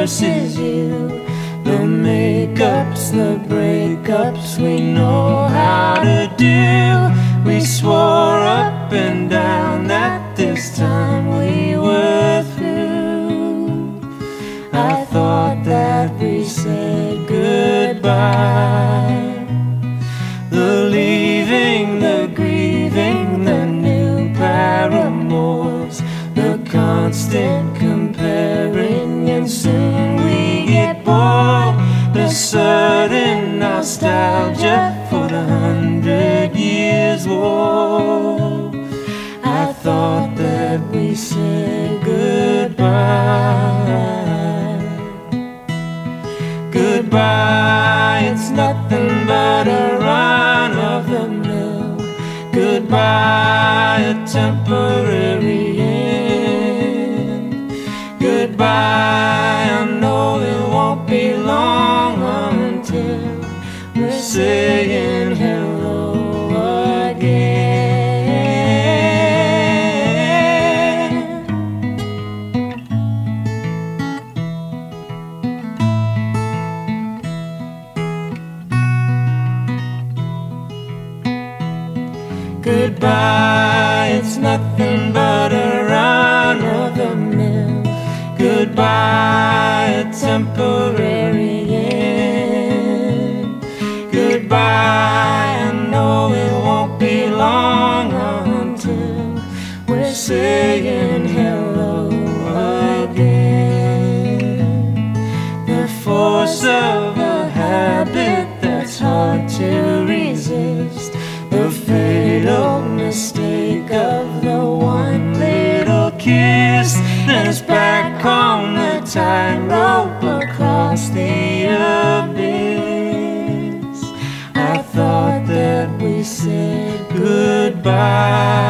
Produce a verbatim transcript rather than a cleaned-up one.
versus you. The makeups, the breakups, we know how to do. We swore up and down that this time we were through. I thought that we said goodbye. The leaving, the grieving, the new paramours, the constant comparing, and soon we get bored. The sudden nostalgia for the hundred years war. I thought that we said goodbye. Goodbye, it's nothing but a run of the mill. Goodbye, a temporary end. Goodbye, I know it won't be long until we're saying hello again. Goodbye, it's nothing but a run of the mill. Goodbye, a temporary end. Goodbye, I know it won't be long until we're saying hello again. The force of a habit that's hard to resist. The fatal mistake of the one little kiss. Then it's back on the tightrope across the abyss. I thought that we said goodbye.